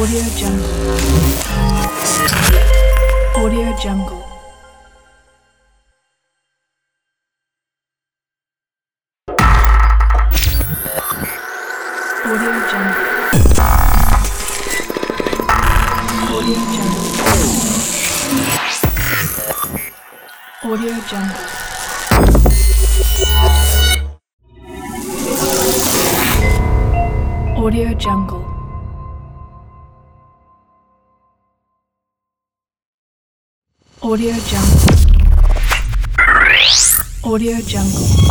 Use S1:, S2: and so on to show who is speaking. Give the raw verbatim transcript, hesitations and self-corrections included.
S1: Audio Jungle. Audio Jungle. Audio Jungle. Audio Jungle. Audio Jungle. Audio Jungle. Audio Jungle. Audio Jungle.